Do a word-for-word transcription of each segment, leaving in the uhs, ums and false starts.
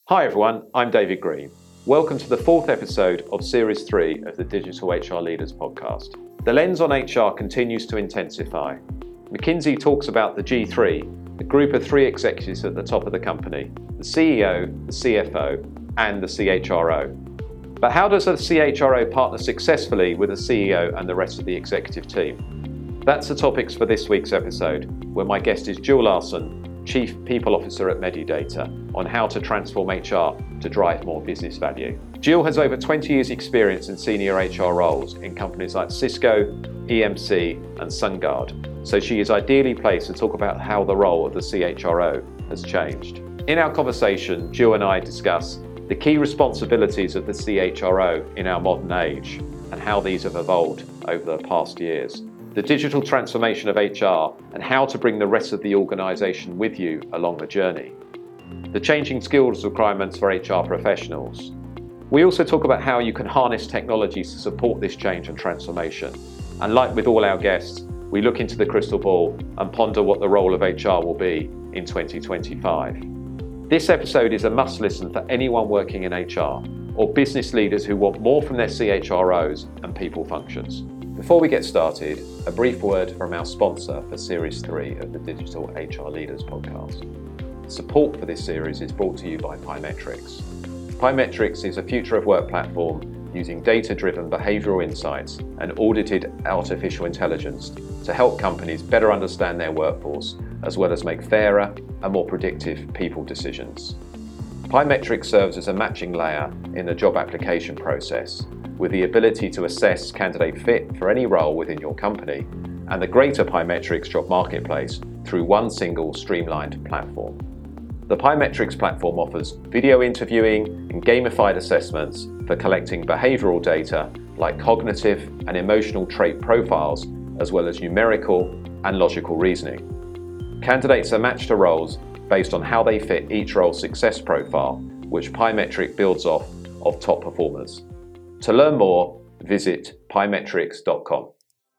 Hi everyone, I'm David Green. Welcome to the fourth episode of Series three of the Digital H R Leaders podcast. The lens on H R continues to intensify. McKinsey talks about the G three, a group of three executives at the top of the company, the C E O, the C F O, and the C H R O. But how does a C H R O partner successfully with the C E O and the rest of the executive team? That's the topics for this week's episode, where my guest is Jill Larson, Chief People Officer at Medidata, on how to transform H R to drive more business value. Jill has over twenty years experience in senior H R roles in companies like Cisco, E M C and SunGard, so she is ideally placed to talk about how the role of the C H R O has changed. In our conversation, Jill and I discuss the key responsibilities of the C H R O in our modern age and how these have evolved over the past years, the digital transformation of H R and how to bring the rest of the organisation with you along the journey, the changing skills requirements for H R professionals. We also talk about how you can harness technologies to support this change and transformation. And like with all our guests, we look into the crystal ball and ponder what the role of H R will be in twenty twenty-five. This episode is a must listen for anyone working in H R or business leaders who want more from their C H R Os and people functions. Before we get started, a brief word from our sponsor for Series three of the Digital H R Leaders podcast. Support for this series is brought to you by Pymetrics. Pymetrics is a future of work platform using data-driven behavioural insights and audited artificial intelligence to help companies better understand their workforce, as well as make fairer and more predictive people decisions. Pymetrics serves as a matching layer in the job application process, with the ability to assess candidate fit for any role within your company and the greater Pymetrics job marketplace through one single streamlined platform. The Pymetrics platform offers video interviewing and gamified assessments for collecting behavioural data like cognitive and emotional trait profiles, as well as numerical and logical reasoning. Candidates are matched to roles based on how they fit each role's success profile, which Pymetrics builds off of top performers. To learn more, visit pymetrics dot com.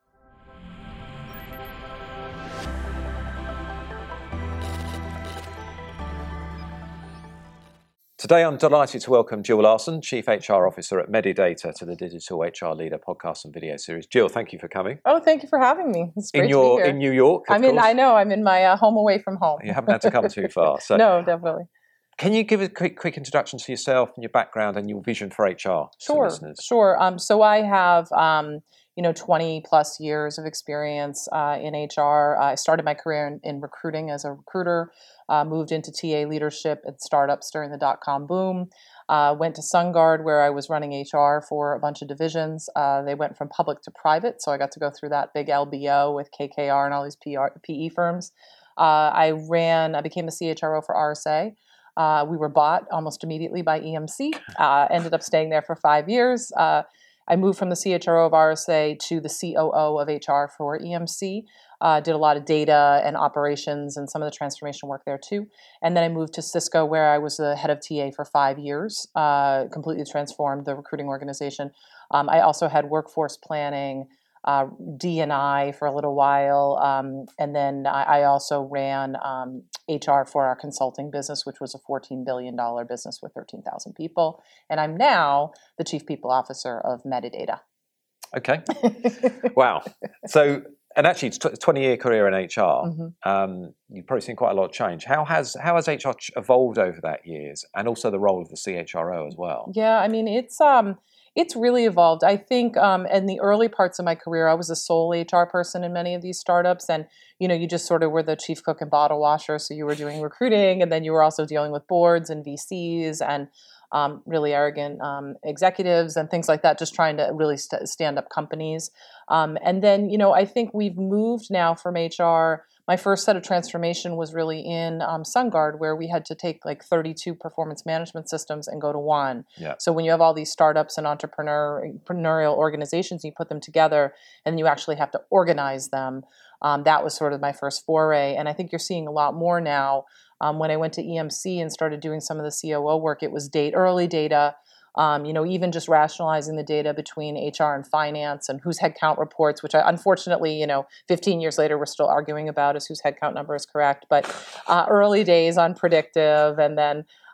Today I'm delighted to welcome Jill Larson, Chief H R Officer at Medidata, to the Digital H R Leader podcast and video series. Jill, thank you for coming. Oh, thank you for having me. It's great in your, to be here. In New York, of I'm in, course. I know, I'm in my uh, home away from home. You haven't had to come too far. So. No, definitely. Can you give a quick, quick introduction to yourself and your background and your vision for H R sure, to listeners? Sure. Um, so I have, um, you know, twenty plus years of experience uh, in H R. I started my career in, in recruiting as a recruiter, uh, moved into T A leadership at startups during the dot-com boom, uh, went to SunGard where I was running H R for a bunch of divisions. Uh, they went from public to private, so I got to go through that big L B O with K K R and all these P R, P E firms. Uh, I ran, I became a C H R O for R S A. Uh, we were bought almost immediately by E M C, uh, ended up staying there for five years. Uh, I moved from the C H R O of R S A to the C O O of H R for E M C, uh, did a lot of data and operations and some of the transformation work there too. And then I moved to Cisco where I was the head of T A for five years, uh, completely transformed the recruiting organization. Um, I also had workforce planning, Uh, D and I for a little while, um, and then I, I also ran um, H R for our consulting business, which was a fourteen billion dollars business with thirteen thousand people. And I'm now the Chief People Officer of Medidata. Okay. Wow. So, and actually, it's a twenty-year career in H R. Mm-hmm. Um, you've probably seen quite a lot of change. How has how has H R evolved over that years, and also the role of the C H R O as well? Yeah, I mean, it's um, it's really evolved. I think um, in the early parts of my career, I was a sole H R person in many of these startups, and you know, you just sort of were the chief cook and bottle washer. So you were doing recruiting, and then you were also dealing with boards and V Cs and um, really arrogant um, executives and things like that, just trying to really st- stand up companies. Um, and then, you know, I think we've moved now from H R. My first set of transformation was really in um, SunGard, where we had to take like thirty-two performance management systems and go to one. Yeah. So when you have all these startups and entrepreneur, entrepreneurial organizations, you put them together and you actually have to organize them. Um, that was sort of my first foray. And I think you're seeing a lot more now. Um, when I went to E M C and started doing some of the C O O work, it was date, early data. Um, you know, even just rationalizing the data between H R and finance and whose headcount reports, which I, unfortunately, you know, fifteen years later, we're still arguing about is whose headcount number is correct. But uh, early days on predictive, and then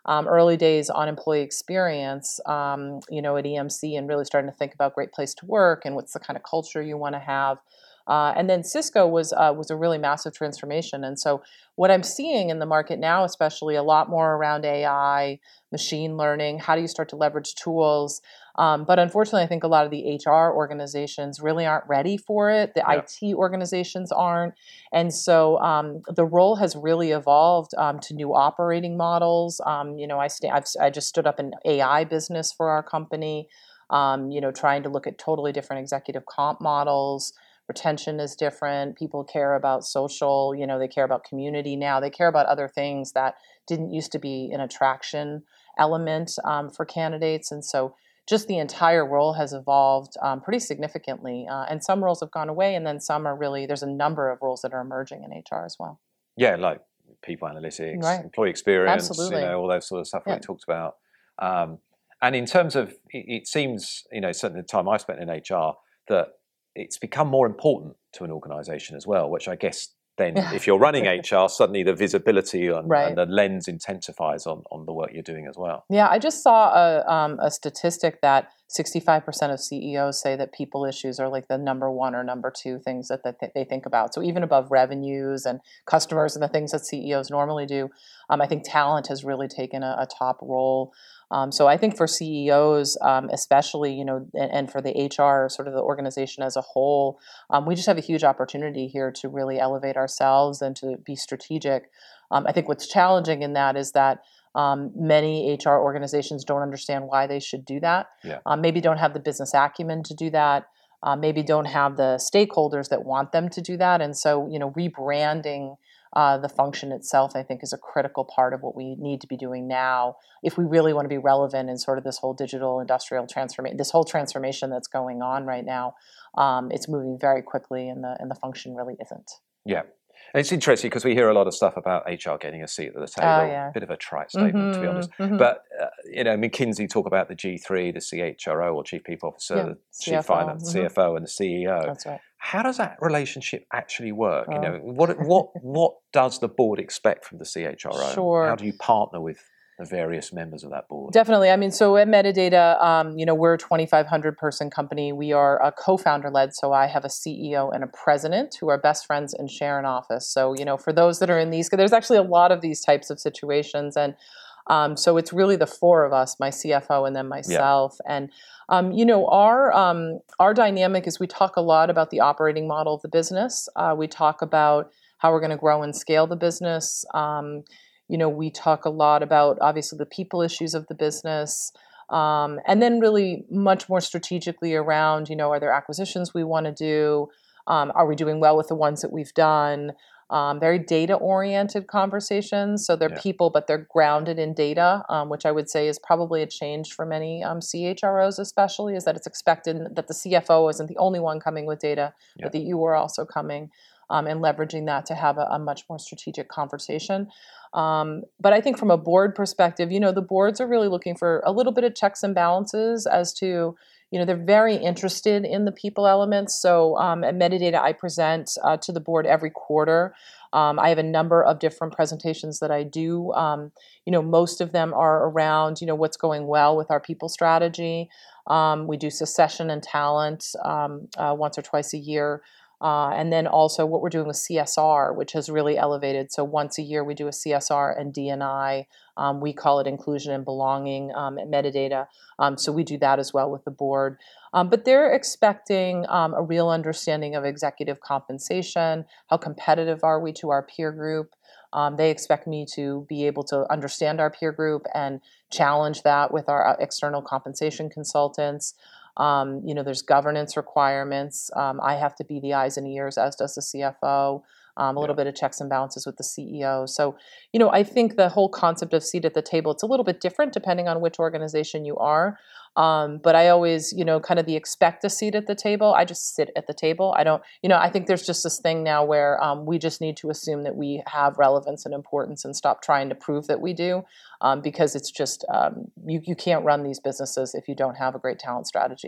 um, early days on employee experience, um, you know, at E M C, and really starting to think about great place to work and what's the kind of culture you want to have. Uh, and then Cisco was uh, was a really massive transformation. And so what I'm seeing in the market now, especially a lot more around A I, machine learning, how do you start to leverage tools? Um, but unfortunately, I think a lot of the H R organizations really aren't ready for it. The Yeah. I T organizations aren't. And so um, the role has really evolved um, to new operating models. Um, you know, I, st- I've, I just stood up an A I business for our company, um, you know, trying to look at totally different executive comp models. Retention is different. People care about social, you know, they care about community now. They care about other things that didn't used to be an attraction element um, for candidates. And so just the entire role has evolved um, pretty significantly. Uh, and some roles have gone away, and then some are really, there's a number of roles that are emerging in H R as well. Yeah, like people analytics, Right. employee experience, Absolutely. you know, all those sort of stuff Yeah. we talked about. Um, and in terms of, it, it seems, you know, certainly the time I spent in H R, that it's become more important to an organisation as well, which I guess then if you're running H R, suddenly the visibility on, Right. and the lens intensifies on, on the work you're doing as well. Yeah, I just saw a, um, a statistic that sixty-five percent of C E Os say that people issues are like the number one or number two things that, that they think about. So even above revenues and customers and the things that C E Os normally do, um, I think talent has really taken a, a top role. Um, so I think for C E Os, um, especially, you know, and, and for the H R, sort of the organization as a whole, um, we just have a huge opportunity here to really elevate ourselves and to be strategic. Um, I think what's challenging in that is that um, many H R organizations don't understand why they should do that. Yeah. Um, maybe don't have the business acumen to do that. Uh, maybe don't have the stakeholders that want them to do that. And so, you know, rebranding uh, the function itself, I think, is a critical part of what we need to be doing now if we really want to be relevant in sort of this whole digital industrial transformation, this whole transformation that's going on right now. Um, it's moving very quickly, and the and the function really isn't. Yeah. And it's interesting because we hear a lot of stuff about H R getting a seat at the table. Oh, yeah. Bit of a trite statement, mm-hmm, to be honest. Mm-hmm. But, uh, you know, McKinsey talk about the G three, the C H R O or Chief People Officer, Yeah. the C Chief F O, Finance, mm-hmm. C F O and the C E O. That's right. How does that relationship actually work? Oh. You know, what what what does the board expect from the C H R O? Sure. How do you partner with the various members of that board? Definitely. I mean, so at Metadata, um, you know, we're a twenty-five hundred person company. We are a co-founder led. So I have a C E O and a president who are best friends and share an office. So, you know, for those that are in these, there's actually a lot of these types of situations. And um, so it's really the four of us, my C F O and then myself. Yeah. And, um, you know, our, um, our dynamic is we talk a lot about the operating model of the business. Uh, we talk about how we're going to grow and scale the business. Um, You know, we talk a lot about, obviously, the people issues of the business, um, and then really much more strategically around, you know, are there acquisitions we want to do? Um, are we doing well with the ones that we've done? Um, very data-oriented conversations. So they're Yeah. people, but they're grounded in data, um, which I would say is probably a change for many um, C H R Os especially, is that it's expected that the C F O isn't the only one coming with data, Yeah. but that you are also coming um, and leveraging that to have a, a much more strategic conversation. Um, but I think from a board perspective, you know, the boards are really looking for a little bit of checks and balances as to, you know, they're very interested in the people elements. So um, at Metadata, I present uh, to the board every quarter. Um, I have a number of different presentations that I do. Um, you know, most of them are around, you know, what's going well with our people strategy. Um, we do succession and talent um, uh, once or twice a year. Uh, and then also what we're doing with C S R, which has really elevated. So once a year we do a C S R and D and I. Um, we call it inclusion and belonging um, at Metadata. Um, so we do that as well with the board. Um, but they're expecting um, a real understanding of executive compensation. How competitive are we to our peer group? Um, they expect me to be able to understand our peer group and challenge that with our external compensation consultants. Um, you know, there's governance requirements. Um, I have to be the eyes and ears, as does the C F O. Um, a little Yeah. bit of checks and balances with the C E O. So, you know, I think the whole concept of seat at the table, it's a little bit different depending on which organization you are. Um, but I always, you know, kind of the expect a seat at the table. I just sit at the table. I don't, you know, I think there's just this thing now where um, we just need to assume that we have relevance and importance and stop trying to prove that we do, um, because it's just, um, you, you can't run these businesses if you don't have a great talent strategy.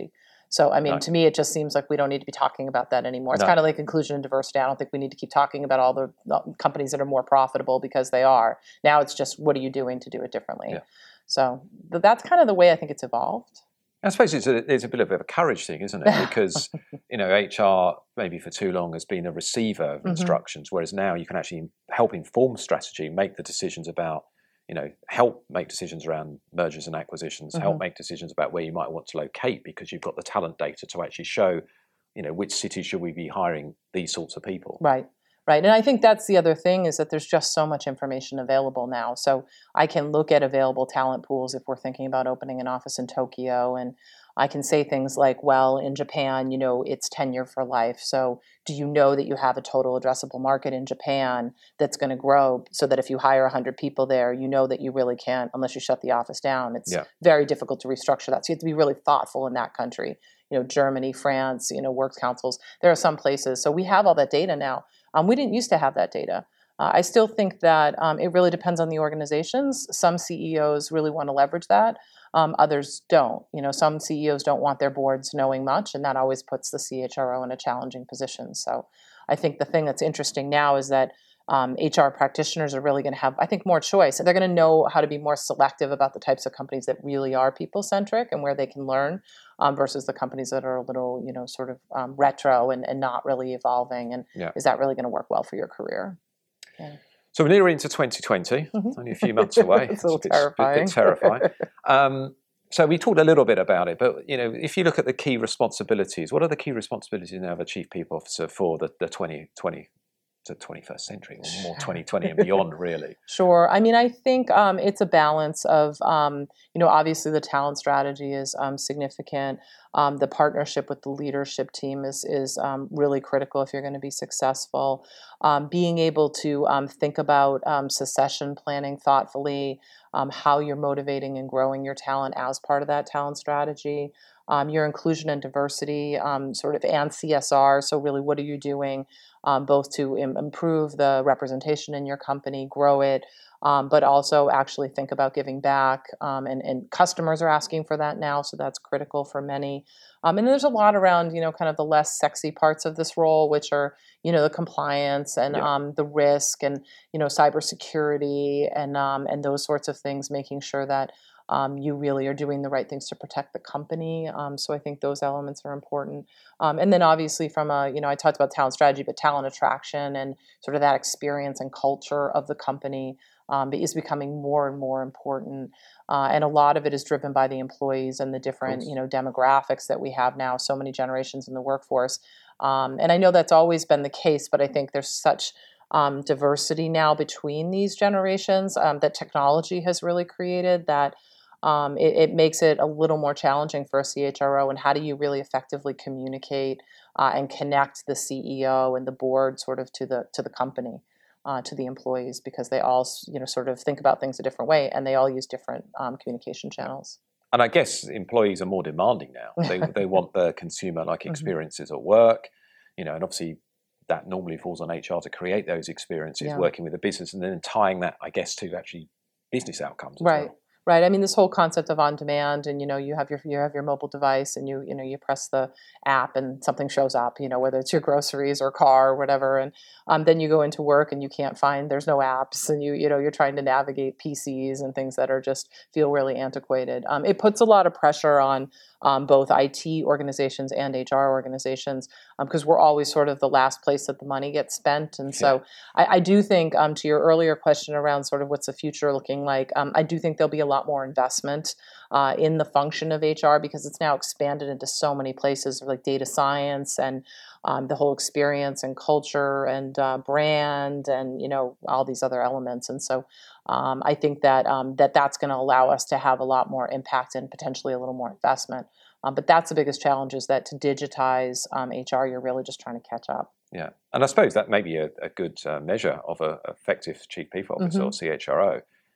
So, I mean, No. to me, it just seems like we don't need to be talking about that anymore. It's No. kind of like inclusion and diversity. I don't think we need to keep talking about all the the companies that are more profitable because they are. Now it's just, what are you doing to do it differently? Yeah. So th- that's kind of the way I think it's evolved. I suppose it's a, it's a bit of a courage thing, isn't it? Because, you know, H R maybe for too long has been a receiver of Mhm. instructions, whereas now you can actually help inform strategy, make the decisions about, you know, help make decisions around mergers and acquisitions, help Mhm. make decisions about where you might want to locate, because you've got the talent data to actually show, you know, which cities should we be hiring these sorts of people. Right. Right. And I think that's the other thing, is that there's just so much information available now. So I can look at available talent pools if we're thinking about opening an office in Tokyo. And I can say things like, well, in Japan, you know, it's tenure for life. So do you know that you have a total addressable market in Japan that's going to grow, so that if you hire one hundred people there, you know that you really can't, unless you shut the office down. It's Yeah. very difficult to restructure that. So you have to be really thoughtful in that country. You know, Germany, France, you know, works councils. There are some places. So we have all that data now. Um, we didn't used to have that data. Uh, I still think that um, it really depends on the organizations. Some C E Os really want to leverage that. Um, others don't. You know, some C E Os don't want their boards knowing much, and that always puts the C H R O in a challenging position. So I think the thing that's interesting now is that um, H R practitioners are really going to have, I think, more choice. They're going to know how to be more selective about the types of companies that really are people-centric and where they can learn, um, versus the companies that are a little, you know, sort of um, retro and, and not really evolving. And Yeah. is that really going to work well for your career? Yeah. So we're nearly into twenty twenty, Mhm. only a few months away. It's a little bit, terrifying. bit terrifying. Um, so we talked a little bit about it, but you know, if you look at the key responsibilities, what are the key responsibilities now of a chief people officer for the, the twenty twenty to twenty-first century, or more twenty twenty and beyond, really? Sure. I mean, I think um, it's a balance of, um, you know, obviously the talent strategy is um, significant. Um, the partnership with the leadership team is is um, really critical if you're going to be successful. Um, being able to um, think about um, succession planning thoughtfully, um, how you're motivating and growing your talent as part of that talent strategy. Um, your inclusion and diversity, um, sort of, and C S R. So really, what are you doing um, both to im- improve the representation in your company, grow it, um, but also actually think about giving back. Um, and, and customers are asking for that now, so that's critical for many. Um, and there's a lot around, you know, kind of the less sexy parts of this role, which are, you know, the compliance and Yeah. um, the risk and, you know, cybersecurity and um, and those sorts of things, making sure that um, you really are doing the right things to protect the company. Um, so I think those elements are important. Um, and then obviously from a, you know, I talked about talent strategy, but talent attraction and sort of that experience and culture of the company um, is becoming more and more important. Uh, and a lot of it is driven by the employees and the different, you know, demographics that we have now, so many generations in the workforce. Um, and I know that's always been the case, but I think there's such um, diversity now between these generations um, that technology has really created that um, it, it makes it a little more challenging for a C H R O. And how do you really effectively communicate uh, and connect the C E O and the board sort of to the to the company, uh, to the employees, because they all, you know, sort of think about things a different way and they all use different um, communication channels. And I guess employees are more demanding now. They they want the consumer-like Mhm. experiences at work, you know, and obviously that normally falls on H R to create those experiences, Yeah. working with the business, and then tying that, I guess, to actually business outcomes as Right. well. Right. I mean, this whole concept of on demand, and you know, you have your you have your mobile device, and you you know you press the app, and something shows up. You know, whether it's your groceries or car or whatever, and um, then you go into work and you can't find. There's no apps, and you you know you're trying to navigate P Cs and things that are just feel really antiquated. Um, it puts a lot of pressure on um, both I T organizations and H R organizations because we're always sort of the last place that the money gets spent, and so. I, I do think, um, to your earlier question around sort of what's the future looking like, um, I do think there'll be a lot more investment uh, in the function of H R because it's now expanded into so many places like data science and um, the whole experience and culture and uh, brand and, you know, all these other elements. And so um, I think that, um, that that's going to allow us to have a lot more impact and potentially a little more investment. Um, but that's the biggest challenge is that to digitize um, H R, you're really just trying to catch up. Yeah, and I suppose that may be a, a good uh, measure of an effective chief people officer Mhm. or C H R O.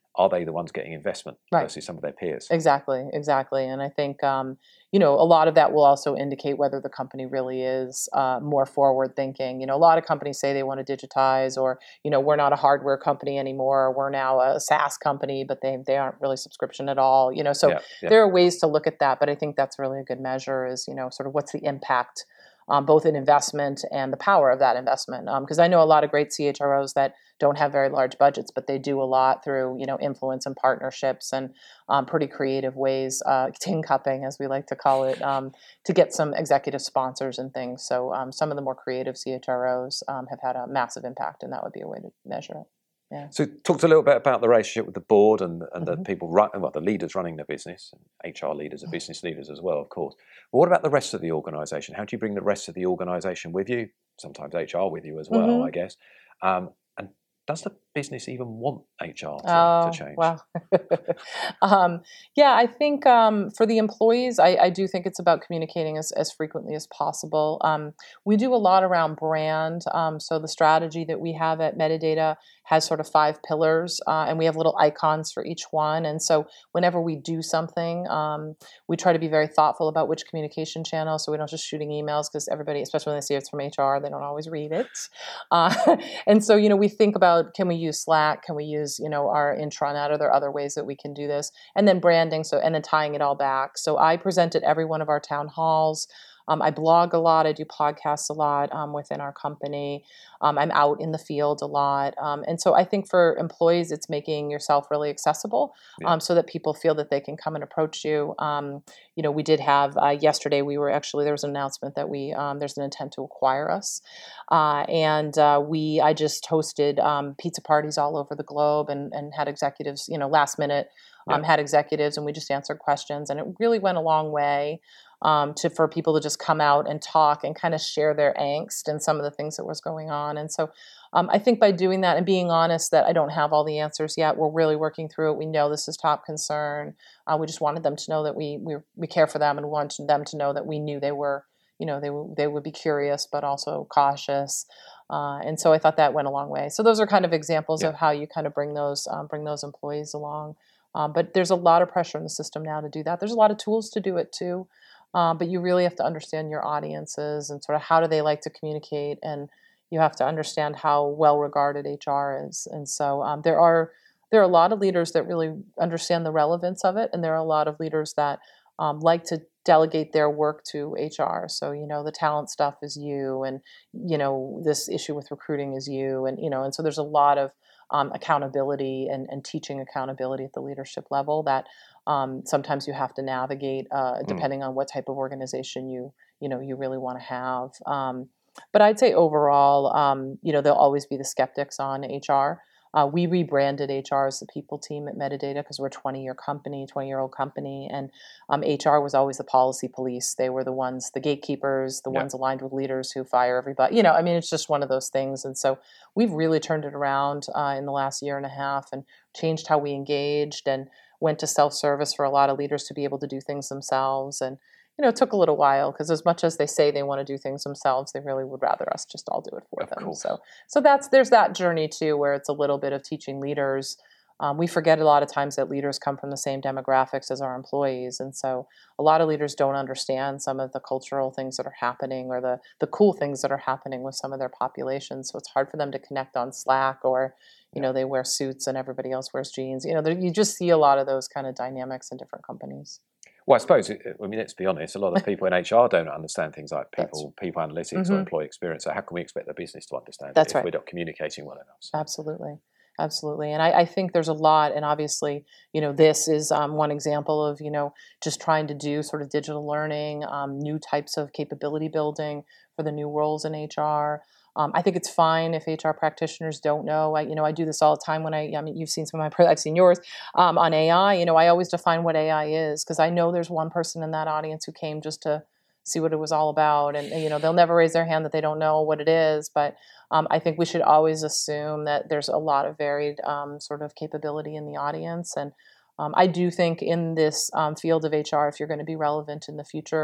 are they the ones getting investment Right. versus some of their peers? Exactly, exactly. And I think, um, you know, a lot of that will also indicate whether the company really is uh, more forward thinking. You know, a lot of companies say they want to digitize, or, you know, we're not a hardware company anymore. We're now a SaaS company, but they, they aren't really subscription at all. You know, so Yeah, yeah. there are ways to look at that. But I think that's really a good measure is, you know, sort of what's the impact Um, both in investment and the power of that investment. Because um, I know a lot of great C H R Os that don't have very large budgets, but they do a lot through, you know, influence and partnerships and um, pretty creative ways, uh, tin cupping, as we like to call it, um, to get some executive sponsors and things. So um, some of the more creative C H R Os um, have had a massive impact, and that would be a way to measure it. Yeah. So talked a little bit about the relationship with the board and, and Mm-hmm. the people, run, well, the leaders running the business, and H R leaders and business leaders as well, of course. But what about the rest of the organisation? How do you bring the rest of the organisation with you? Sometimes H R with you as well, Mm-hmm. I guess. Um, and does the business even want H R to, Oh, to change? well. um, yeah, I think um, for the employees, I, I do think it's about communicating as, as frequently as possible. Um, we do a lot around brand. Um, so the strategy that we have at Metadata has sort of five pillars, uh, and we have little icons for each one. And so whenever we do something, um, we try to be very thoughtful about which communication channel, so we don't just shooting emails, because everybody, especially when they see it's from H R, they don't always read it. Uh, and so, you know, we think about, can we use Slack? Can we use, you know, our intranet? Are there other ways that we can do this? And then branding, so and then tying it all back. So I present at every one of our town halls. Um, I blog a lot. I do podcasts a lot um, within our company. Um, I'm out in the field a lot. Um, and so I think for employees, it's making yourself really accessible Yeah. um, so that people feel that they can come and approach you. Um, you know, we did have, uh, yesterday, we were actually, there was an announcement that we, um, there's an intent to acquire us. Uh, and uh, we, I just hosted um, pizza parties all over the globe and, and had executives, you know, last minute, um, Yeah. had executives, and we just answered questions. And it really went a long way. Um, to for people to just come out and talk and kind of share their angst and some of the things that was going on. And so um, I think by doing that and being honest that I don't have all the answers yet, we're really working through it. We know this is top concern. Uh, we just wanted them to know that we, we we care for them, and wanted them to know that we knew they were, you know, they w- they would be curious but also cautious. Uh, and so I thought that went a long way. So those are kind of examples Yeah. of how you kind of bring those um, bring those employees along. Um, but there's a lot of pressure in the system now to do that. There's a lot of tools to do it too. Um, but you really have to understand your audiences and sort of how do they like to communicate, and you have to understand how well regarded H R is. And so um, there are there are a lot of leaders that really understand the relevance of it, and there are a lot of leaders that um, like to delegate their work to H R. So you know the talent stuff is you, and you know this issue with recruiting is you, and you know and so there's a lot of um, accountability and, and teaching accountability at the leadership level that um, sometimes you have to navigate uh, depending on what type of organization you you know you really want to have. Um, but I'd say overall, um, you know, there'll always be the skeptics on H R. Uh, we rebranded H R as the people team at Metadata because we're a twenty-year company, twenty-year-old company, and um, H R was always the policy police. They were the ones, the gatekeepers, the Yeah. ones aligned with leaders who fire everybody. You know, I mean, it's just one of those things. And so we've really turned it around uh, in the last year and a half and changed how we engaged and went to self-service for a lot of leaders to be able to do things themselves. And you know, it took a little while because as much as they say they want to do things themselves, they really would rather us just all do it for Of them. course. So, so that's there's that journey too, where it's a little bit of teaching leaders. Um, we forget a lot of times that leaders come from the same demographics as our employees, and so a lot of leaders don't understand some of the cultural things that are happening or the the cool things that are happening with some of their populations. So it's hard for them to connect on Slack, or you know, they wear suits and everybody else wears jeans. You know, there, you just see a lot of those kind of dynamics in different companies. Well, I suppose, I mean, let's be honest, a lot of people in H R don't understand things like people, people analytics mm-hmm. or employee experience. So how can we expect the business to understand That's it if right. we're not communicating well enough? So. Absolutely. Absolutely. And I, I think there's a lot, and obviously, you know, this is um, one example of, you know, just trying to do sort of digital learning, um, new types of capability building for the new roles in H R. Um, I think it's fine if H R practitioners don't know. I, you know, I do this all the time when I, I mean, you've seen some of my, I've seen yours um, on A I. You know, I always define what A I is because I know there's one person in that audience who came just to see what it was all about. And, you know, they'll never raise their hand that they don't know what it is. But um, I think we should always assume that there's a lot of varied um, sort of capability in the audience. And um, I do think in this um, field of H R, if you're going to be relevant in the future,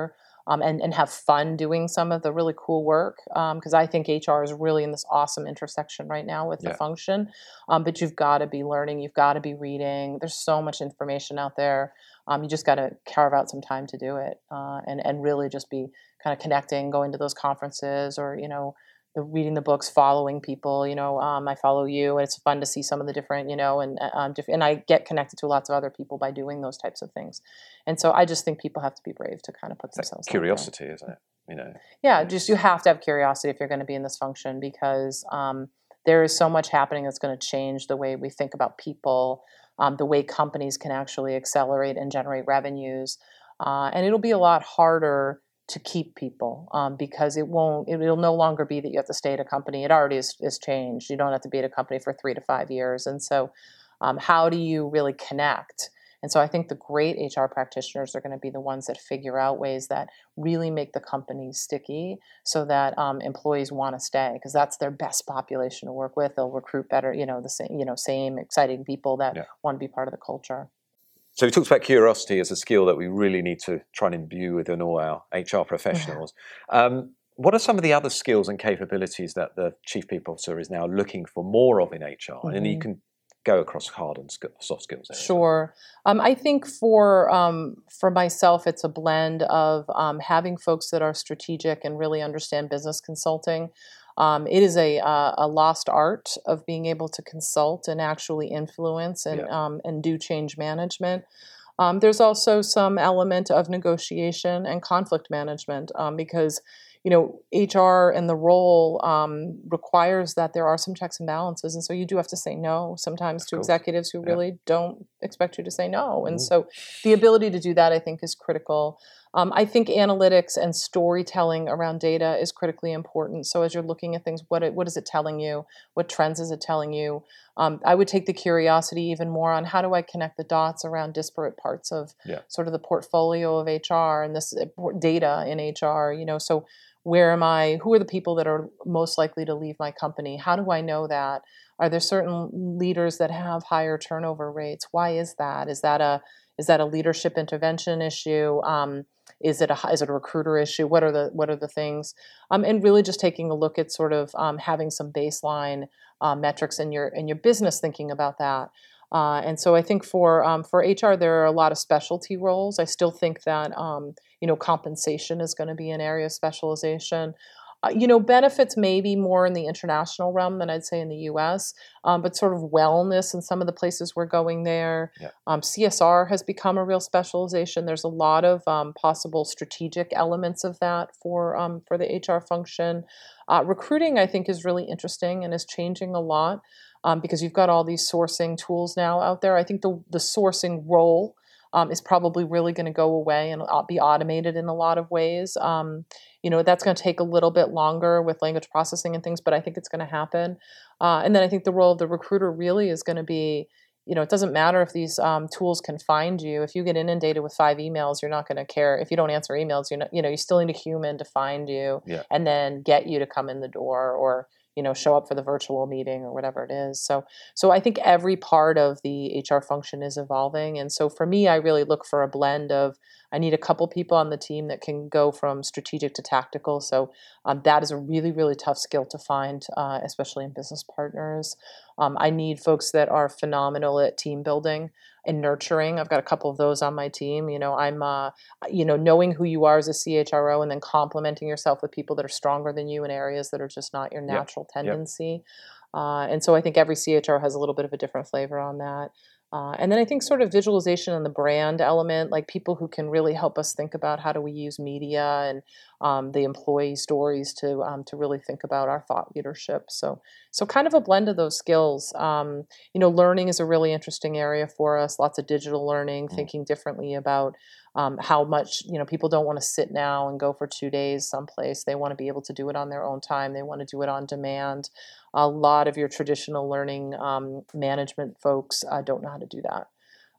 um, and, and have fun doing some of the really cool work. Because um, I think H R is really in this awesome intersection right now with Yeah. the function. Um, but you've got to be learning. You've got to be reading. There's so much information out there. Um, you just got to carve out some time to do it, uh, and and really just be kind of connecting, going to those conferences, or you know, the reading the books, following people. You know, um, I follow you, and it's fun to see some of the different, you know, and um, diff- and I get connected to lots of other people by doing those types of things. And so I just think people have to be brave to kind of put themselves. Curiosity, isn't it? You know. Yeah, just you have to have curiosity if you're going to be in this function, because um, there is so much happening that's going to change the way we think about people. Um, the way companies can actually accelerate and generate revenues. Uh, and it'll be a lot harder to keep people um, because it won't, it will no longer be that you have to stay at a company. It already is, is changed. You don't have to be at a company for three to five years. And so um, how do you really connect? And so I think the great H R practitioners are going to be the ones that figure out ways that really make the company sticky so that um, employees want to stay, because that's their best population to work with. They'll recruit better, you know, the same, you know, same exciting people that yeah. want to be part of the culture. So we talked about curiosity as a skill that we really need to try and imbue within all our H R professionals. Um, what are some of the other skills and capabilities that the Chief People Officer is now looking for more of in H R? Mm-hmm. And you can go across hard and soft skills there. Sure. Um, I think for um, for myself, it's a blend of um, having folks that are strategic and really understand business consulting. Um, it is a uh, a lost art of being able to consult and actually influence and yeah. um, and do change management. Um, there's also some element of negotiation and conflict management um, because you know, H R and the role um, requires that there are some checks and balances. And so you do have to say no sometimes of to course. executives who yeah. really don't expect you to say no. And mm. so the ability to do that, I think, is critical. Um, I think analytics and storytelling around data is critically important. So as you're looking at things, what it, what is it telling you? What trends is it telling you? Um, I would take the curiosity even more on how do I connect the dots around disparate parts of yeah. sort of the portfolio of H R and this data in H R, you know, so where am I, who are the people that are most likely to leave my company? How do I know that? Are there certain leaders that have higher turnover rates? Why is that? Is that a, is that a leadership intervention issue? Um, is it a, is it a recruiter issue? What are the, what are the things? Um, and really just taking a look at sort of um, having some baseline uh, metrics in your, in your business thinking about that. Uh, and so I think for um, for H R, there are a lot of specialty roles. I still think that um, you know compensation is going to be an area of specialization. Uh, you know, benefits may be more in the international realm than I'd say in the U S, um, but sort of wellness in some of the places we're going there. Yeah. Um, C S R has become a real specialization. There's a lot of um, possible strategic elements of that for um, for the H R function. Uh, recruiting, I think, is really interesting and is changing a lot. Um, because you've got all these sourcing tools now out there. I think the, the sourcing role um, is probably really going to go away and be automated in a lot of ways. Um, you know, that's going to take a little bit longer with language processing and things, but I think it's going to happen. Uh, and then I think the role of the recruiter really is going to be, you know, it doesn't matter if these um, tools can find you. If you get inundated with five emails, you're not going to care. If you don't answer emails, you're not, you know, you still need a human to find you yeah. and then get you to come in the door or you know, show up for the virtual meeting or whatever it is. So, so I think every part of the H R function is evolving. And so for me, I really look for a blend of, I need a couple people on the team that can go from strategic to tactical. So um, that is a really, really tough skill to find, uh, especially in business partners. Um, I need folks that are phenomenal at team building and nurturing. I've got a couple of those on my team. You know, I'm, uh, you know, knowing who you are as a C H R O and then complementing yourself with people that are stronger than you in areas that are just not your natural yep. tendency. Yep. Uh, and so I think every C H R O has a little bit of a different flavor on that. Uh, and then I think sort of visualization and the brand element, like people who can really help us think about how do we use media and um, the employee stories to um, to really think about our thought leadership. So so kind of a blend of those skills. Um, you know, learning is a really interesting area for us. Lots of digital learning, mm. thinking differently about um, how much, you know, people don't want to sit now and go for two days someplace. They want to be able to do it on their own time. They want to do it on demand. A lot of your traditional learning um, management folks uh, don't know how to do that.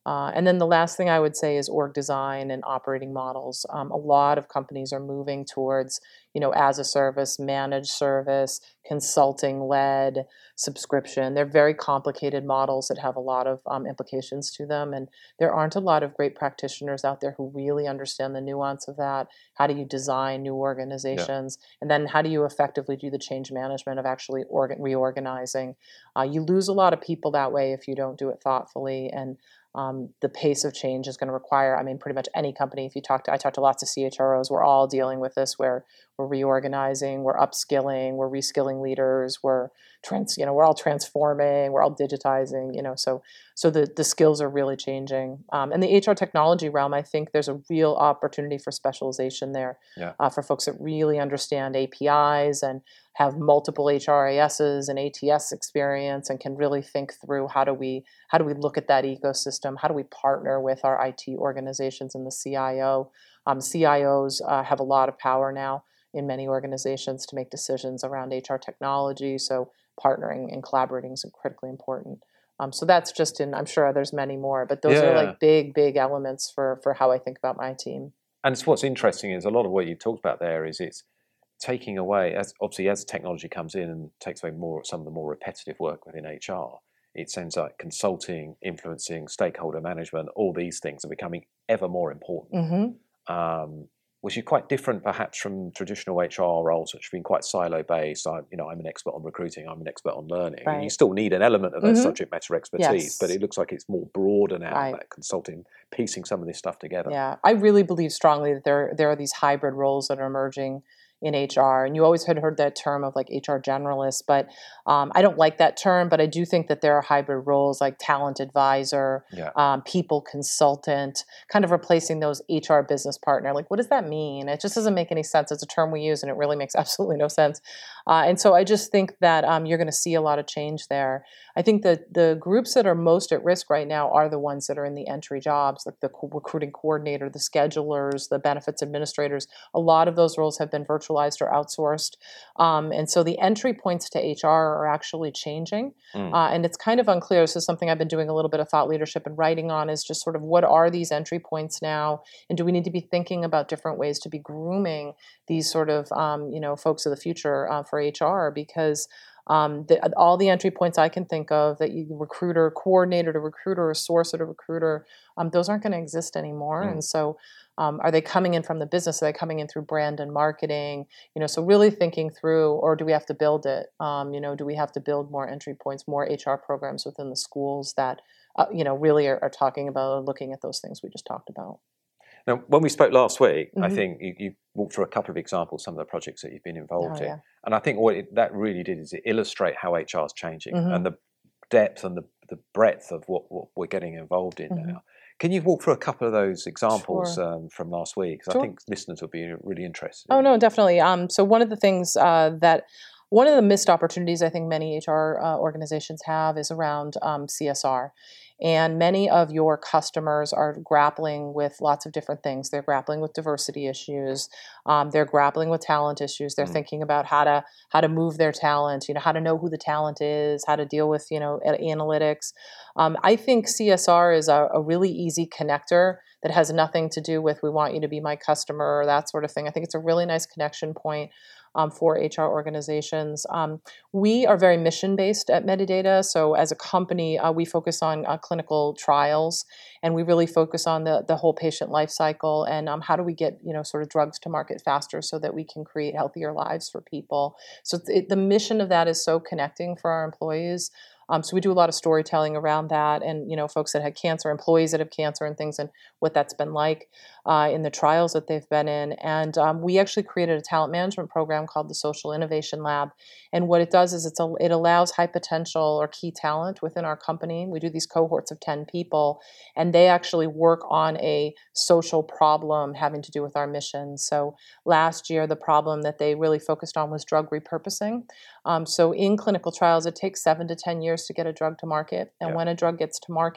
Uh, and then the last thing I would say is org design and operating models. Um, a lot of companies are moving towards, you know, as a service, managed service, consulting led, subscription. They're very complicated models that have a lot of um, implications to them. And there aren't a lot of great practitioners out there who really understand the nuance of that. How do you design new organizations? Yeah. And then how do you effectively do the change management of actually organ- reorganizing? Uh, you lose a lot of people that way if you don't do it thoughtfully. And Um, the pace of change is going to require, I mean, pretty much any company. If you talk to, I talk to lots of C H R Os, we're all dealing with this where we're reorganizing, we're upskilling, we're reskilling leaders, we're trans, you know, we're all transforming, we're all digitizing, you know, so, so the, the skills are really changing. Um, in the H R technology realm, I think there's a real opportunity for specialization there, yeah. uh, for folks that really understand A P Is and have multiple H R I Ss and A T S experience and can really think through how do we how do we look at that ecosystem? How do we partner with our I T organizations and the C I O? Um, C I Os uh, have a lot of power now in many organizations to make decisions around H R technology. So partnering and collaborating is critically important. Um, so that's just in, I'm sure there's many more, but those yeah. are like big, big elements for, for how I think about my team. And it's, what's interesting is a lot of what you talked about there is it's taking away, as obviously as technology comes in and takes away more some of the more repetitive work within H R, it sounds like consulting, influencing, stakeholder management, all these things are becoming ever more important, mm-hmm. um, which is quite different perhaps from traditional H R roles, which have been quite silo-based. I, you know, I'm an expert on recruiting, I'm an expert on learning. Right. You still need an element of that mm-hmm. subject matter expertise, yes. but it looks like it's more broader now, right. that consulting, piecing some of this stuff together. Yeah, I really believe strongly that there, there are these hybrid roles that are emerging in H R. And you always had heard that term of like H R generalist, but um, I don't like that term, but I do think that there are hybrid roles like talent advisor, yeah. um, people consultant, kind of replacing those H R business partner. Like, what does that mean? It just doesn't make any sense. It's a term we use and it really makes absolutely no sense. Uh, and so I just think that um, you're going to see a lot of change there. I think that the groups that are most at risk right now are the ones that are in the entry jobs, like the recruiting coordinator, the schedulers, the benefits administrators. A lot of those roles have been virtualized or outsourced. Um, and so the entry points to H R are actually changing. Mm. Uh, and it's kind of unclear. This is something I've been doing a little bit of thought leadership and writing on, is just sort of what are these entry points now? And do we need to be thinking about different ways to be grooming these sort of, um, you know, folks of the future uh, for H R? Because Um, the, all the entry points I can think of, that you recruiter, coordinator to recruiter, or sourcer to recruiter, um, those aren't going to exist anymore. Mm. And so um, are they coming in from the business? Are they coming in through brand and marketing? You know, so really thinking through, or do we have to build it? Um, you know, do we have to build more entry points, more H R programs within the schools that, uh, you know, really are, are talking about, looking at those things we just talked about? Now, when we spoke last week, mm-hmm. I think you, you walked through a couple of examples, some of the projects that you've been involved oh, in. Yeah. And I think what it, that really did is it illustrate how H R is changing mm-hmm. and the depth and the, the breadth of what, what we're getting involved in mm-hmm. now. Can you walk through a couple of those examples sure. um, from last week? Because sure. I think listeners will be really interested. Oh, no, definitely. Um, so one of the things uh, that One of the missed opportunities I think many H R uh, organizations have is around um, C S R. And many of your customers are grappling with lots of different things. They're grappling with diversity issues. Um, they're grappling with talent issues. They're mm. thinking about how to how to move their talent, you know, how to know who the talent is, how to deal with, you know, analytics. Um, I think C S R is a, a really easy connector that has nothing to do with we want you to be my customer or that sort of thing. I think it's a really nice connection point Um, for H R organizations. Um, we are very mission-based at Medidata. So as a company, uh, we focus on uh, clinical trials, and we really focus on the, the whole patient life cycle and um, how do we get, you know, sort of drugs to market faster so that we can create healthier lives for people. So it, the mission of that is so connecting for our employees. Um, so we do a lot of storytelling around that, and you know, folks that had cancer, employees that have cancer, and things, and what that's been like uh, in the trials that they've been in. And um, we actually created a talent management program called the Social Innovation Lab. And what it does is it's a, it allows high potential or key talent within our company. We do these cohorts of ten people, and they actually work on a social problem having to do with our mission. So last year, the problem that they really focused on was drug repurposing. Um, so in clinical trials, it takes seven to ten years to get a drug to market. And yeah. when a drug gets to market,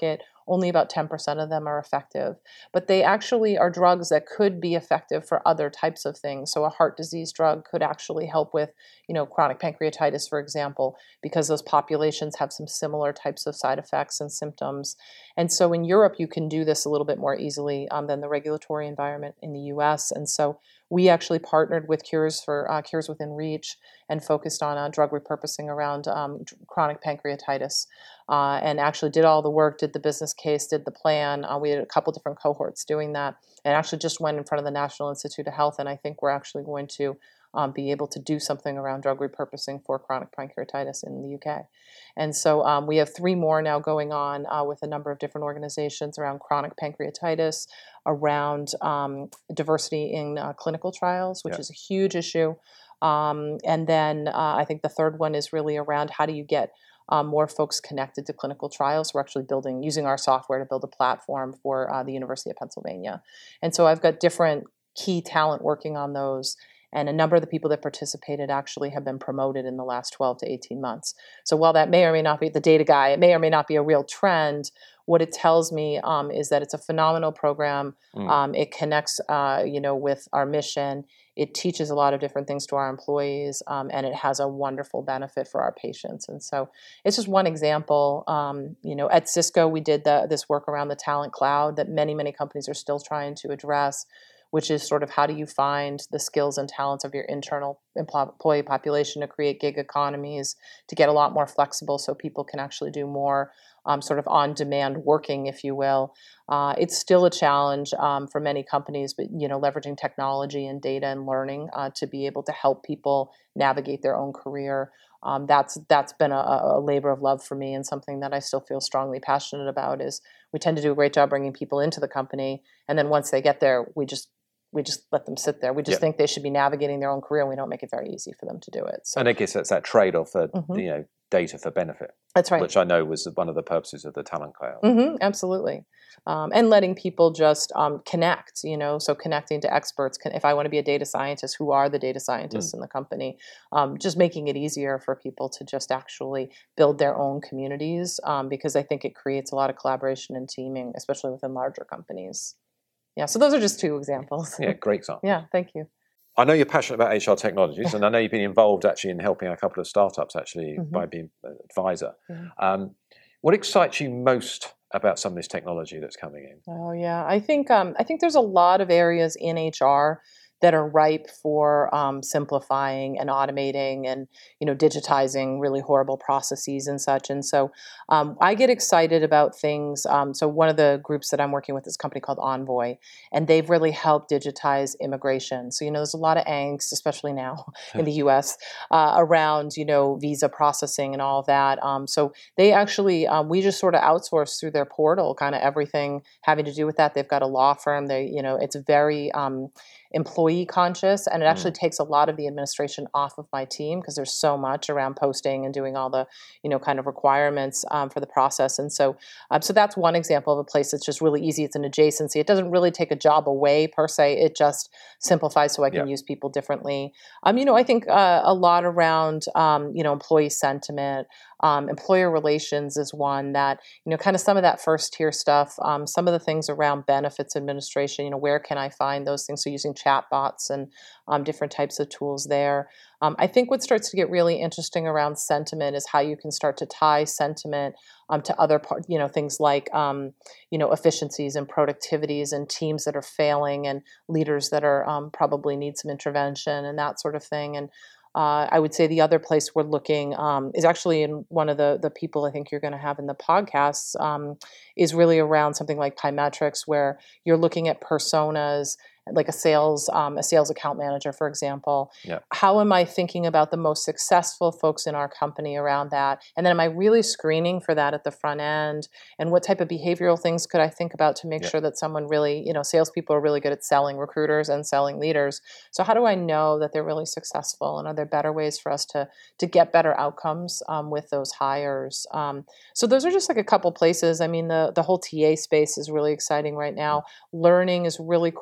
only about ten percent of them are effective. But they actually are drugs that could be effective for other types of things. So a heart disease drug could actually help with, you know, chronic pancreatitis, for example, because those populations have some similar types of side effects and symptoms. And so in Europe, you can do this a little bit more easily um, than the regulatory environment in the U S. And so we actually partnered with Cures for uh, Cures Within Reach and focused on uh, drug repurposing around um, chronic pancreatitis, uh, and actually did all the work, did the business case, did the plan. Uh, we had a couple different cohorts doing that, and actually just went in front of the National Institute of Health. And I think we're actually going to um, be able to do something around drug repurposing for chronic pancreatitis in the U K. And so um, we have three more now going on uh, with a number of different organizations around chronic pancreatitis, around um, diversity in uh, clinical trials, which yeah. is a huge issue. Um, and then uh, I think the third one is really around how do you get um, more folks connected to clinical trials. We're actually building, using our software to build a platform for uh, the University of Pennsylvania. And so I've got different key talent working on those. And a number of the people that participated actually have been promoted in the last twelve to eighteen months. So while that may or may not be the data guy, it may or may not be a real trend, what it tells me um, is that it's a phenomenal program. Mm. Um, it connects, uh, you know, with our mission. It teaches a lot of different things to our employees, um, and it has a wonderful benefit for our patients. And so it's just one example. Um, you know, at Cisco, we did the, this work around the talent cloud that many, many companies are still trying to address, which is sort of how do you find the skills and talents of your internal employee population to create gig economies, to get a lot more flexible so people can actually do more um, sort of on-demand working, if you will. Uh, it's still a challenge um, for many companies, but, you know, leveraging technology and data and learning uh, to be able to help people navigate their own career. Um, that's that's been a, a labor of love for me, and something that I still feel strongly passionate about. Is we tend to do a great job bringing people into the company, and then once they get there, we just we just let them sit there. We just yep. think they should be navigating their own career, and we don't make it very easy for them to do it. So, and I guess that's that trade-off for mm-hmm. you know data for benefit. That's right. Which I know was one of the purposes of the talent cloud. Mm-hmm, absolutely. Um, and letting people just um, connect, you know, so connecting to experts. Can, if I want to be a data scientist, who are the data scientists mm. in the company? Um, just making it easier for people to just actually build their own communities, um, because I think it creates a lot of collaboration and teaming, especially within larger companies. Yeah, so those are just two examples. Yeah, great example. Yeah, thank you. I know you're passionate about H R technologies, and I know you've been involved actually in helping a couple of startups actually mm-hmm. by being an advisor. Mm-hmm. Um, what excites you most about some of this technology that's coming in? Oh yeah, I think um, I think there's a lot of areas in H R that are ripe for um, simplifying and automating and, you know, digitizing really horrible processes and such. And so um, I get excited about things. Um, so one of the groups that I'm working with is a company called Envoy, and they've really helped digitize immigration. So, you know, there's a lot of angst, especially now in the U S, uh, around, you know, visa processing and all of that. Um, so they actually, um, we just sort of outsource through their portal, kind of everything having to do with that. They've got a law firm. They, you know, it's very um, employee conscious, and it actually mm. takes a lot of the administration off of my team because there's so much around posting and doing all the, you know, kind of requirements um, for the process. And so, um, so that's one example of a place that's just really easy. It's an adjacency. It doesn't really take a job away per se. It just simplifies so I can yeah. use people differently. Um, you know, I think uh, a lot around, um, you know, employee sentiment. Um, employer relations is one that, you know, kind of some of that first tier stuff, um, some of the things around benefits administration, you know, where can I find those things? So using chatbots and um, different types of tools there. Um, I think what starts to get really interesting around sentiment is how you can start to tie sentiment um, to other part, you know, things like, um, you know, efficiencies and productivities and teams that are failing and leaders that are um, probably need some intervention and that sort of thing. And Uh, I would say the other place we're looking um, is actually in one of the, the people I think you're going to have in the podcasts um, is really around something like Pymetrics, where you're looking at personas, like a sales um, a sales account manager, for example. Yeah. How am I thinking about the most successful folks in our company around that? And then am I really screening for that at the front end? And what type of behavioral things could I think about to make yeah. sure that someone really, you know, salespeople are really good at selling recruiters and selling leaders. So how do I know that they're really successful? And are there better ways for us to to get better outcomes um, with those hires? Um, so those are just like a couple places. I mean, the, the whole T A space is really exciting right now. Learning is really cool. There's some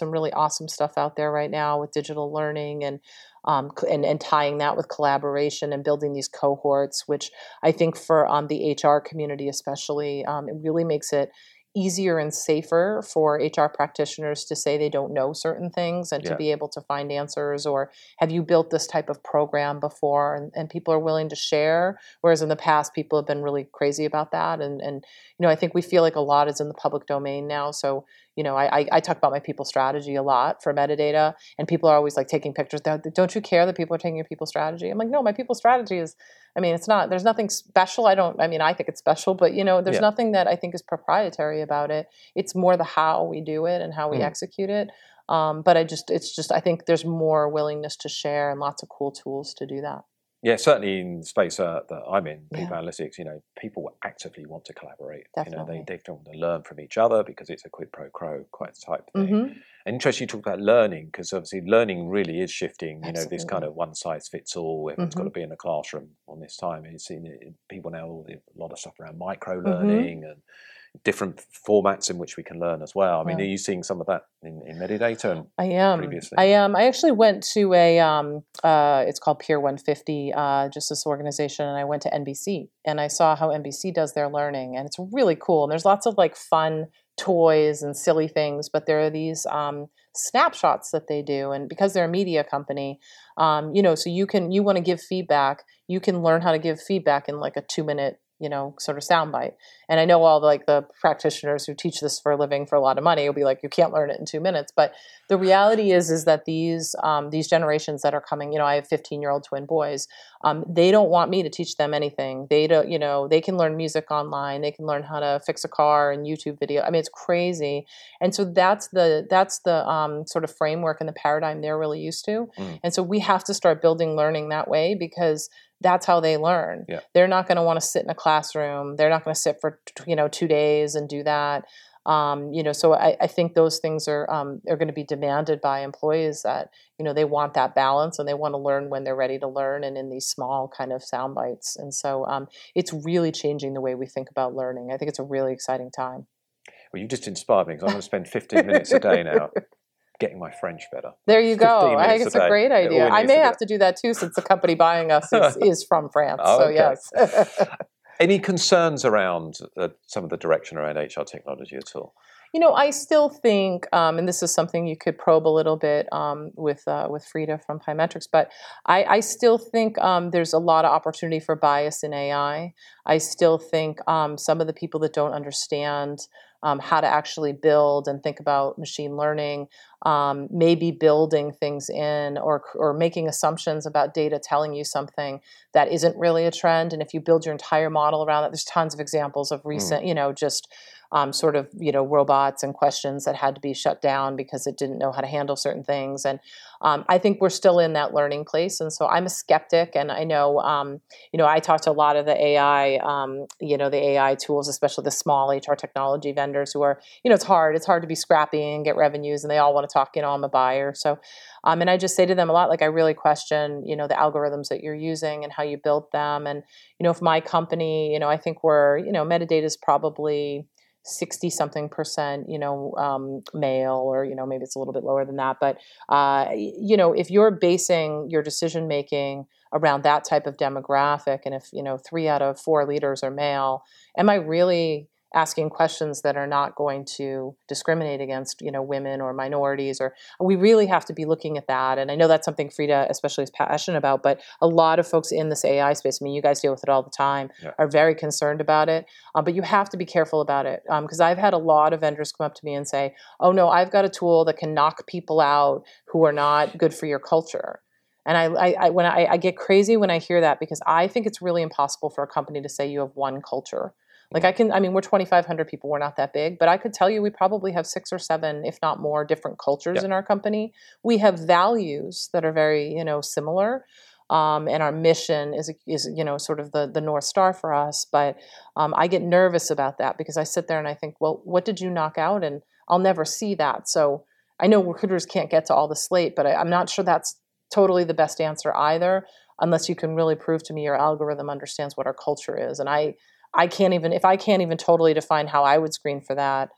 some really awesome stuff out there right now with digital learning and um, and, and tying that with collaboration and building these cohorts, which I think for um, the H R community especially, um, it really makes it easier and safer for H R practitioners to say they don't know certain things and Yeah. to be able to find answers, or have you built this type of program before? And, and people are willing to share, whereas in the past people have been really crazy about that. And, and you know, I think we feel like a lot is in the public domain now. So, you know, I, I, I talk about my people strategy a lot for metadata, and people are always like taking pictures. Don't you care that people are taking your people strategy? I'm like, no, my people strategy is, I mean, it's not, there's nothing special. I don't, I mean, I think it's special, but you know, there's Yeah. nothing that I think is proprietary about it. It's more the how we do it and how we Mm. execute it. Um, but I just, it's just, I think there's more willingness to share and lots of cool tools to do that. Yeah, certainly in the space uh, that I'm in, people Yeah. analytics, you know, people actively want to collaborate. Definitely. You know, they, they want to learn from each other because it's a quid pro quo quite type thing. Mm-hmm. And interesting you talk about learning, because obviously learning really is shifting, you know, this Absolutely. kind of one size fits all, everyone's Mm-hmm. got to be in a classroom on this time. And you've seen it, people now, all the, a lot of stuff around micro Mm-hmm. learning and different formats in which we can learn as well. I mean, Yeah. are you seeing some of that in, in metadata and I am. previously? I am. I actually went to a, um, uh, it's called Peer one fifty, uh, just this organization, and I went to N B C, and I saw how N B C does their learning, and it's really cool. And there's lots of like fun toys and silly things, but there are these um, snapshots that they do, and because they're a media company, um, you know, so you can, you want to give feedback, you can learn how to give feedback in like a two minute, you know, sort of soundbite. And I know all the, like the practitioners who teach this for a living for a lot of money will be like, you can't learn it in two minutes. But the reality is, is that these um, these generations that are coming, you know, I have fifteen year old twin boys. Um, they don't want me to teach them anything. They don't, you know, they can learn music online. They can learn how to fix a car and YouTube video. I mean, it's crazy. And so that's the that's the um, sort of framework and the paradigm they're really used to. Mm. And so we have to start building learning that way, because that's how they learn. Yeah. They're not going to want to sit in a classroom. They're not going to sit for, you know, two days and do that. Um, you know, so I, I think those things are um, are going to be demanded by employees, that, you know, they want that balance and they want to learn when they're ready to learn and in these small kind of sound bites. And so um, it's really changing the way we think about learning. I think it's a really exciting time. Well, you just inspired me, because I'm going to spend fifteen minutes a day now getting my French better. There you go. I think it's a, a great idea. I may to have to do that too, since the company buying us is, is from France. Oh, so okay. yes. Any concerns around uh, some of the direction around H R technology at all? You know, I still think, um, and this is something you could probe a little bit um, with uh, with Frida from Pymetrics, but I, I still think um, there's a lot of opportunity for bias in A I. I still think um, some of the people that don't understand um, how to actually build and think about machine learning, um, maybe building things in or or making assumptions about data telling you something that isn't really a trend. And if you build your entire model around that, there's tons of examples of recent, mm. you know, just Um, sort of, you know, robots and questions that had to be shut down because it didn't know how to handle certain things. And um, I think we're still in that learning place. And so I'm a skeptic. And I know, um, you know, I talk to a lot of the A I, um, you know, the A I tools, especially the small H R technology vendors who are, you know, it's hard. It's hard to be scrappy and get revenues. And they all want to talk, you know, I'm a buyer. So, um, and I just say to them a lot, like, I really question, you know, the algorithms that you're using and how you built them. And, you know, if my company, you know, I think we're, you know, metadata is probably sixty something percent, you know, um, male, or, you know, maybe it's a little bit lower than that. But, uh, you know, if you're basing your decision making around that type of demographic, and if, you know, three out of four leaders are male, am I really asking questions that are not going to discriminate against, you know, women or minorities? Or we really have to be looking at that. And I know that's something Frida especially is passionate about, but a lot of folks in this A I space, I mean, you guys deal with it all the time, yeah. are very concerned about it. Um, but you have to be careful about it. Because um, I've had a lot of vendors come up to me and say, oh no, I've got a tool that can knock people out who are not good for your culture. And I, I, I when I, I get crazy when I hear that, because I think it's really impossible for a company to say you have one culture. Like I can, I mean, we're twenty-five hundred people. We're not that big, but I could tell you we probably have six or seven, if not more, different cultures yep. in our company. We have values that are very, you know, similar. Um, and our mission is, is, you know, sort of the, the North Star for us. But um, I get nervous about that, because I sit there and I think, well, what did you knock out? And I'll never see that. So I know recruiters can't get to all the slate, but I, I'm not sure that's totally the best answer either, unless you can really prove to me your algorithm understands what our culture is. And I, I can't even, if I can't even totally define how I would screen for that,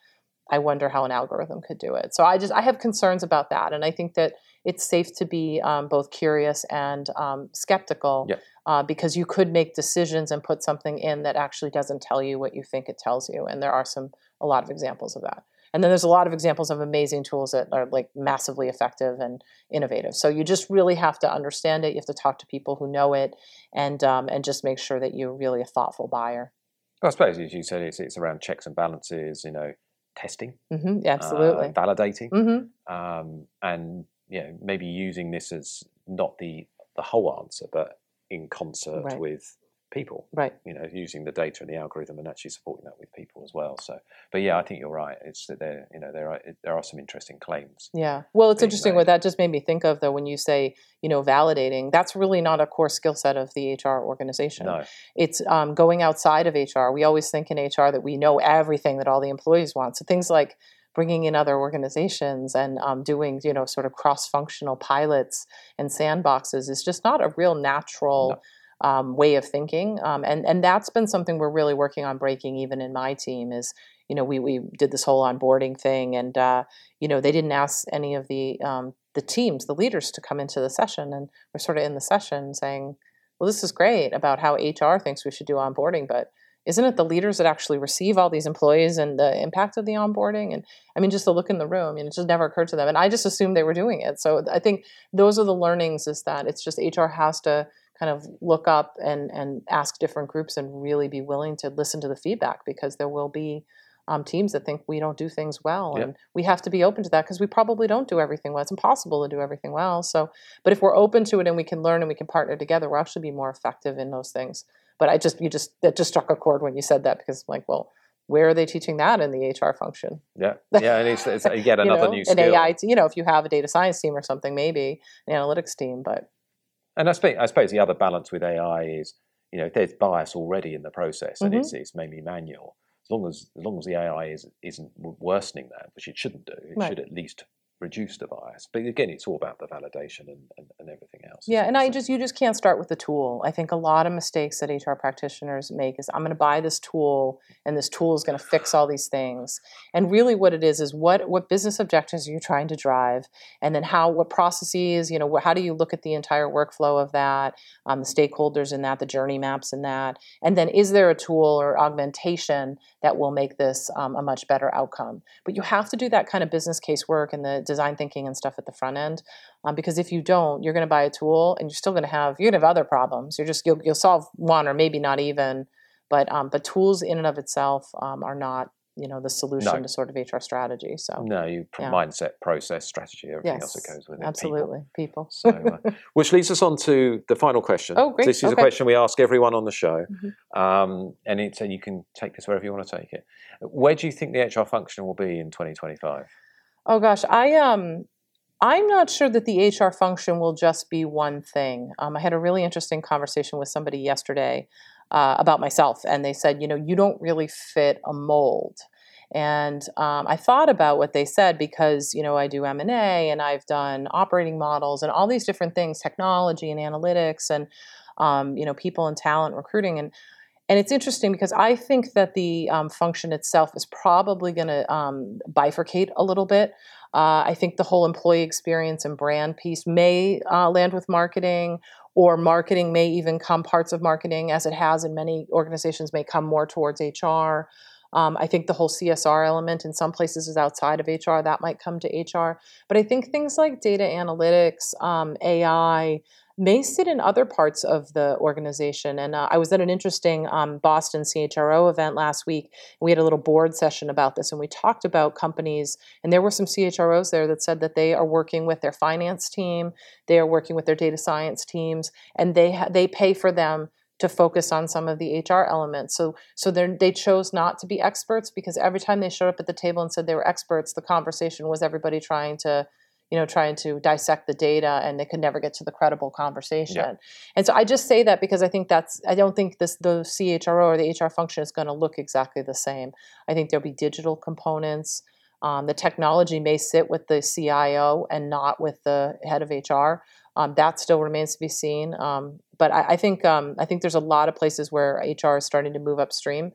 I wonder how an algorithm could do it. So I just I have concerns about that, and I think that it's safe to be um, both curious and um, skeptical, Yeah. uh, because you could make decisions and put something in that actually doesn't tell you what you think it tells you, and there are some a lot of examples of that. And then there's a lot of examples of amazing tools that are like massively effective and innovative. So you just really have to understand it. You have to talk to people who know it, and um, and just make sure that you're really a thoughtful buyer. Well, I suppose, as you said, it's, it's around checks and balances, you know, testing, Hmm uh, absolutely. validating, hmm um, and you know, maybe using this as not the the whole answer, but in concert Right. with people. Right. You know, using the data and the algorithm and actually supporting that with people as well. So, but yeah, I think you're right. It's that there, you know, there are there are some interesting claims. Yeah. Well, it's being interesting made. what that just made me think of, though, when you say, you know, validating. That's really not a core skill set of the H R organization. No, It's um, going outside of H R. We always think in H R that we know everything that all the employees want. So things like bringing in other organizations and um, doing, you know, sort of cross-functional pilots and sandboxes is just not a real natural No. um, way of thinking. Um, and and that's been something we're really working on breaking, even in my team. Is you know we we did this whole onboarding thing, and uh, you know they didn't ask any of the um, the teams, the leaders, to come into the session, and we're sort of in the session saying, well, this is great about how H R thinks we should do onboarding, but isn't it the leaders that actually receive all these employees and the impact of the onboarding? And I mean, just to look in the room, and it just never occurred to them. And I just assumed they were doing it. So I think those are the learnings, is that it's just H R has to kind of look up and, and ask different groups and really be willing to listen to the feedback, because there will be um, teams that think we don't do things well. Yeah. And we have to be open to that, because we probably don't do everything well. It's impossible to do everything well. So, but if we're open to it and we can learn and we can partner together, we'll actually be more effective in those things. But I just, you just, that just struck a chord when you said that, because I'm like, well, where are they teaching that in the H R function? yeah, yeah, and it's, it's yet another you know, new an skill. A I, t- you know, if you have a data science team or something, maybe an analytics team, but And I suppose, I suppose the other balance with A I is, you know, if there's bias already in the process and Mhm. it's it's mainly manual, as long as as long as the A I is isn't worsening that, which it shouldn't do, it Right. should at least reduce the bias. But again, it's all about the validation and, and, and everything else. yeah, isn't and it? I So- just you just can't start with the tool. I think a lot of mistakes that H R practitioners make is, I'm going to buy this tool, and this tool is going to fix all these things. And really, what it is is what what business objectives are you trying to drive, and then how what processes, you know, how do you look at the entire workflow of that, um, the stakeholders in that, the journey maps in that, and then is there a tool or augmentation that will make this um, a much better outcome? But you have to do that kind of business case work and the design thinking and stuff at the front end. Um, because if you don't, you're going to buy a tool and you're still going to have you're going to have other problems. You're just you'll, you'll solve one or maybe not even, but um, but tools in and of itself um, are not you know the solution No. to sort of H R strategy. So No, you Yeah. mindset, process, strategy, everything yes, else that goes with it. absolutely, People. people. So, uh, which leads us on to the final question. Oh, great. This is Okay. a question we ask everyone on the show, Mhm. um, and it's and you can take this wherever you want to take it. Where do you think the H R function will be in twenty twenty-five? Oh gosh, I um. I'm not sure that the H R function will just be one thing. Um, I had a really interesting conversation with somebody yesterday uh, about myself, and they said, you know, you don't really fit a mold. And um, I thought about what they said, because, you know, I do M and A, and I've done operating models and all these different things, technology and analytics, and, um, you know, people and talent recruiting. And and it's interesting because I think that the um, function itself is probably going to um, bifurcate a little bit. Uh, I think the whole employee experience and brand piece may uh, land with marketing, or marketing may even come, parts of marketing, as it has in many organizations, may come more towards H R. Um, I think the whole C S R element in some places is outside of H R. That might come to H R. But I think things like data analytics, um, A I, may sit in other parts of the organization. And uh, I was at an interesting um, Boston C H R O event last week. We had a little board session about this, and we talked about companies. And there were some C H R Os there that said that they are working with their finance team, they are working with their data science teams, and they ha- they pay for them to focus on some of the H R elements. So so they chose not to be experts, because every time they showed up at the table and said they were experts, the conversation was everybody trying to you know, trying to dissect the data, and they could never get to the credible conversation. Yeah. And so I just say that because I think that's, I don't think this, the C H R O or the H R function is going to look exactly the same. I think there'll be digital components. Um, the technology may sit with the C I O and not with the head of H R. Um, that still remains to be seen. Um, but I, I think um, I think there's a lot of places where H R is starting to move upstream.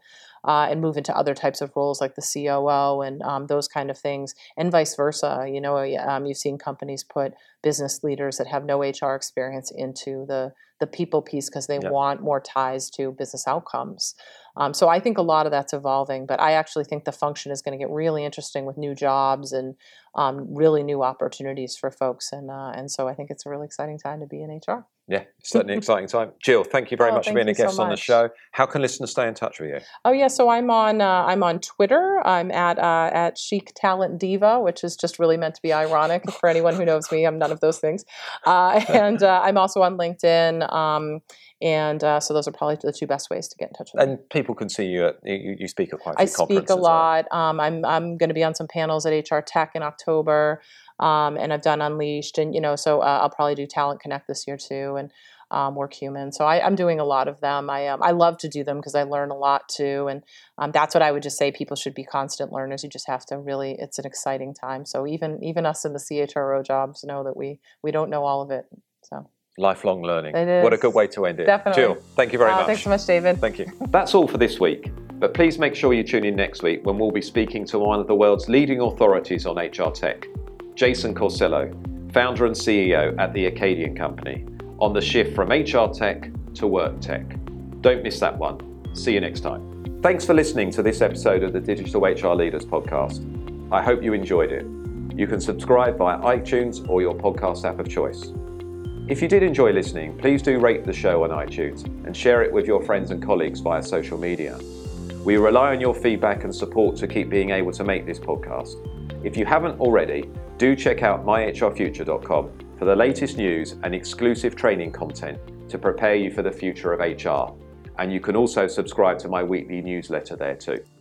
uh, and move into other types of roles like the C O O and um, those kind of things, and vice versa. You know, um, you've seen companies put business leaders that have no H R experience into the the people piece because they yeah. want more ties to business outcomes. Um, so I think a lot of that's evolving, but I actually think the function is going to get really interesting with new jobs and um, really new opportunities for folks. And uh, and so I think it's a really exciting time to be in H R. Yeah, certainly an exciting time. Jill, thank you very Oh, much for thank being a you so guest on the much. show. How can listeners stay in touch with you? Oh yeah, so I'm on uh, I'm on Twitter. I'm at uh, at Chic Talent Diva, which is just really meant to be ironic for anyone who knows me. I'm none of those things, uh, and uh, I'm also on LinkedIn. Um, and uh, so those are probably the two best ways to get in touch with And me. people can see you at you, you speak at quite a few I speak conferences. a lot. Um, I'm I'm going to be on some panels at H R Tech in October, um, and I've done Unleashed, and you know, so uh, I'll probably do Talent Connect this year too, and um, Work Human. So I, I'm doing a lot of them. I um, I love to do them because I learn a lot too, and um, that's what I would just say. People should be constant learners. You just have to really. It's an exciting time. So even even us in the C H R O jobs know that we we don't know all of it. So. Lifelong learning. It is. What a good way to end it. Definitely. Jill, thank you very Uh, much. Thanks so much, David. Thank you. That's all for this week. But please make sure you tune in next week when we'll be speaking to one of the world's leading authorities on H R tech, Jason Corsello, founder and C E O at the Acadian Company, on the shift from H R tech to work tech. Don't miss that one. See you next time. Thanks for listening to this episode of the Digital H R Leaders podcast. I hope you enjoyed it. You can subscribe via iTunes or your podcast app of choice. If you did enjoy listening, please do rate the show on iTunes and share it with your friends and colleagues via social media. We rely on your feedback and support to keep being able to make this podcast. If you haven't already, do check out my H R future dot com for the latest news and exclusive training content to prepare you for the future of H R. And you can also subscribe to my weekly newsletter there too.